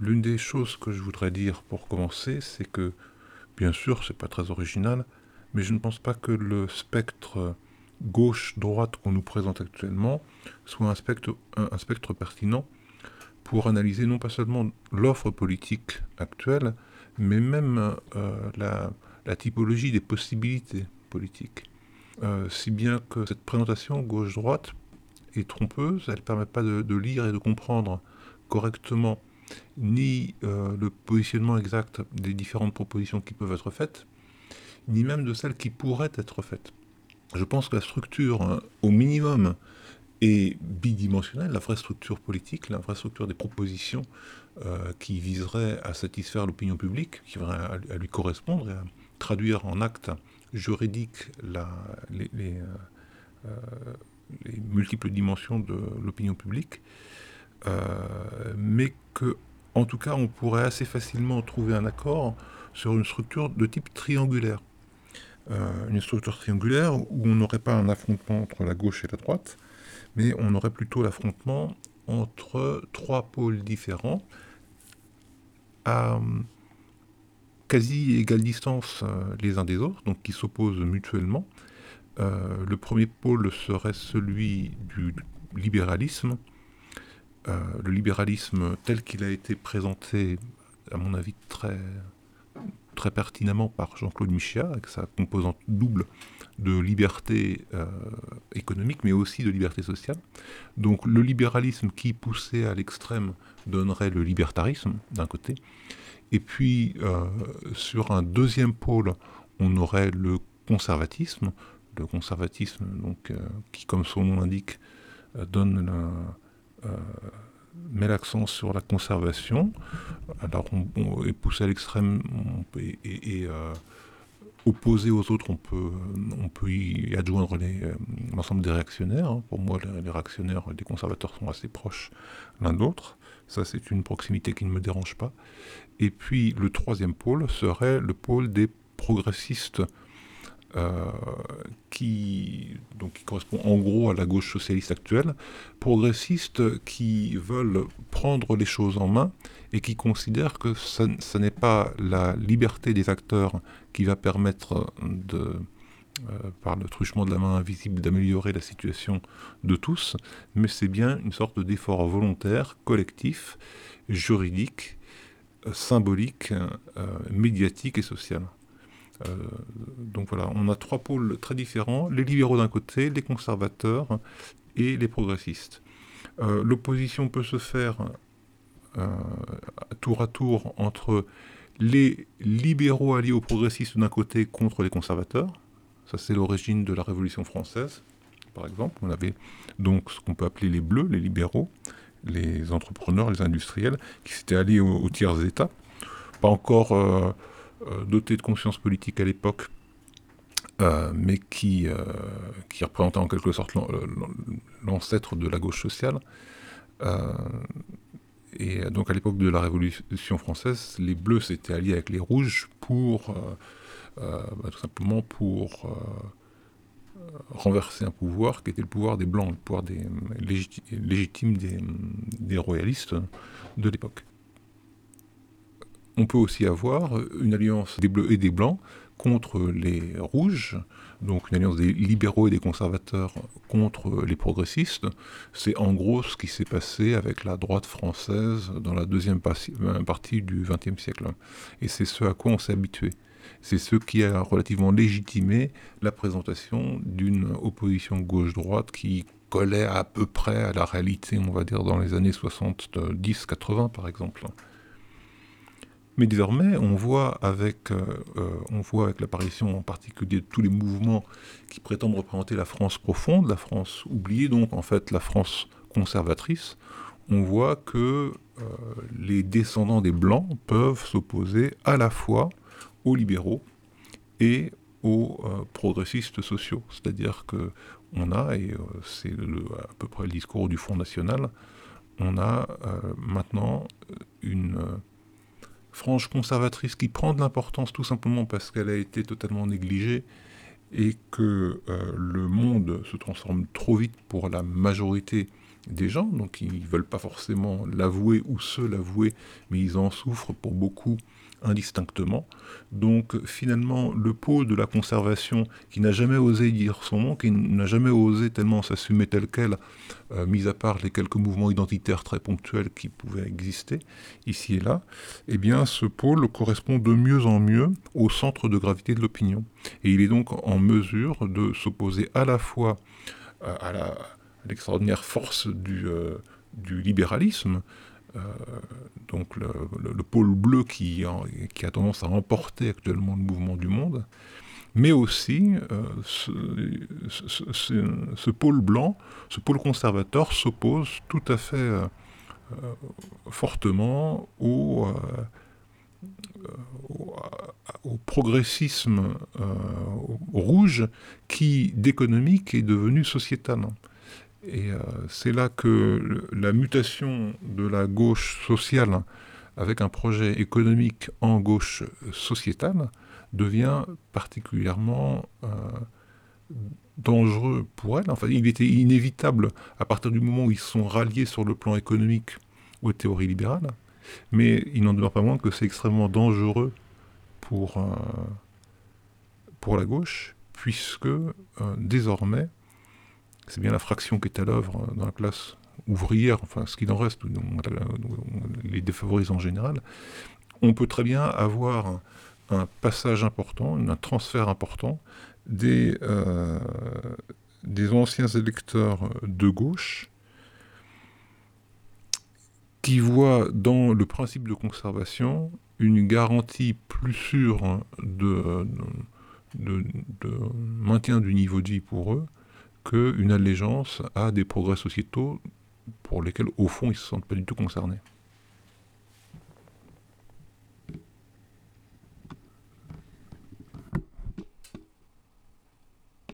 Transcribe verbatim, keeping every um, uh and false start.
L'une des choses que je voudrais dire pour commencer, c'est que, bien sûr, c'est pas très original, mais je ne pense pas que le spectre gauche-droite qu'on nous présente actuellement soit un spectre, un, un spectre pertinent pour analyser non pas seulement l'offre politique actuelle, mais même euh, la, la typologie des possibilités politiques. Euh, si bien que cette présentation gauche-droite est trompeuse, elle ne permet pas de, de lire et de comprendre correctement ni euh, le positionnement exact des différentes propositions qui peuvent être faites, ni même de celles qui pourraient être faites. Je pense que la structure, hein, au minimum, est bidimensionnelle, la vraie structure politique, la vraie structure des propositions euh, qui viseraient à satisfaire l'opinion publique, qui viraient à, à lui correspondre et à traduire en actes juridiques la, les, les, euh, les multiples dimensions de l'opinion publique, euh, mais que, en tout cas, on pourrait assez facilement trouver un accord sur une structure de type triangulaire. Euh, une structure triangulaire où on n'aurait pas un affrontement entre la gauche et la droite, mais on aurait plutôt l'affrontement entre trois pôles différents à quasi égale distance euh, les uns des autres, donc qui s'opposent mutuellement. Euh, le premier pôle serait celui du libéralisme, Euh, le libéralisme tel qu'il a été présenté, à mon avis, très, très pertinemment par Jean-Claude Michéa, avec sa composante double de liberté euh, économique, mais aussi de liberté sociale. Donc le libéralisme qui, poussé à l'extrême, donnerait le libertarisme, d'un côté. Et puis, euh, sur un deuxième pôle, on aurait le conservatisme. Le conservatisme, donc, euh, qui, comme son nom l'indique, euh, donne la, euh, met l'accent sur la conservation. Alors, on, on est poussé à l'extrême, on peut, et, et, et euh, opposé aux autres, on peut, on peut y adjoindre les, euh, l'ensemble des réactionnaires. Hein. Pour moi, les, les réactionnaires et les conservateurs sont assez proches l'un de l'autre. Ça, c'est une proximité qui ne me dérange pas. Et puis, le troisième pôle serait le pôle des progressistes, euh, qui, donc, qui correspond en gros à la gauche socialiste actuelle, progressistes qui veulent prendre les choses en main et qui considèrent que ça, ça n'est pas la liberté des acteurs qui va permettre de, euh, par le truchement de la main invisible, d'améliorer la situation de tous, mais c'est bien une sorte d'effort volontaire, collectif, juridique, euh, symbolique, euh, médiatique et social. Euh, donc voilà, on a trois pôles très différents, les libéraux d'un côté, les conservateurs et les progressistes. Euh, l'opposition peut se faire euh, tour à tour entre les libéraux alliés aux progressistes d'un côté contre les conservateurs. Ça, c'est l'origine de la Révolution française, par exemple. On avait donc ce qu'on peut appeler les bleus, les libéraux, les entrepreneurs, les industriels, qui s'étaient alliés aux, aux tiers états. Pas encore euh, euh, dotés de conscience politique à l'époque, euh, mais qui, euh, qui représentait en quelque sorte l'ancêtre de la gauche sociale. Euh, et donc à l'époque de la Révolution française, les bleus s'étaient alliés avec les rouges pour, euh, euh, bah, tout simplement pour euh, renverser un pouvoir qui était le pouvoir des blancs, le pouvoir des, légiti légitime des, des royalistes de l'époque. On peut aussi avoir une alliance des bleus et des blancs contre les rouges, donc une alliance des libéraux et des conservateurs contre les progressistes. C'est en gros ce qui s'est passé avec la droite française dans la deuxième partie du vingtième siècle. Et c'est ce à quoi on s'est habitué. C'est ce qui a relativement légitimé la présentation d'une opposition gauche-droite qui collait à peu près à la réalité, on va dire, dans les années soixante-dix quatre-vingts par exemple. Mais désormais, on voit avec, euh, euh, on voit avec l'apparition en particulier de tous les mouvements qui prétendent représenter la France profonde, la France oubliée, donc en fait la France conservatrice, on voit que euh, les descendants des Blancs peuvent s'opposer à la fois aux libéraux et aux euh, progressistes sociaux. C'est-à-dire qu'on a, et euh, c'est le, à peu près le discours du Front National, on a euh, maintenant une... Euh, frange conservatrice qui prend de l'importance tout simplement parce qu'elle a été totalement négligée et que euh, le monde se transforme trop vite pour la majorité des gens, donc ils ne veulent pas forcément l'avouer ou se l'avouer, mais ils en souffrent pour beaucoup indistinctement. Donc finalement, le pôle de la conservation, qui n'a jamais osé dire son nom, qui n'a jamais osé tellement s'assumer tel quel, euh, mis à part les quelques mouvements identitaires très ponctuels qui pouvaient exister ici et là, eh bien ce pôle correspond de mieux en mieux au centre de gravité de l'opinion. Et il est donc en mesure de s'opposer à la fois à la, à l'extraordinaire force du, euh, du libéralisme, euh, donc le, le, le pôle bleu qui, en, qui a tendance à emporter actuellement le mouvement du monde, mais aussi euh, ce, ce, ce, ce pôle blanc, ce pôle conservateur s'oppose tout à fait euh, euh, fortement au, euh, au, au progressisme euh, rouge qui, d'économique, est devenu sociétal. Et euh, c'est là que le, la mutation de la gauche sociale avec un projet économique en gauche sociétale devient particulièrement euh, dangereux pour elle. Enfin, il était inévitable à partir du moment où ils se sont ralliés sur le plan économique aux théories libérales, mais il n'en demeure pas moins que c'est extrêmement dangereux pour, euh, pour la gauche, puisque euh, désormais, c'est bien la fraction qui est à l'œuvre dans la classe ouvrière, enfin ce qu'il en reste, les défavorise en général, on peut très bien avoir un, un passage important, un transfert important des, euh, des anciens électeurs de gauche qui voient dans le principe de conservation une garantie plus sûre de, de, de, de maintien du niveau de vie pour eux qu'une allégeance à des progrès sociétaux pour lesquels, au fond, ils ne se sentent pas du tout concernés.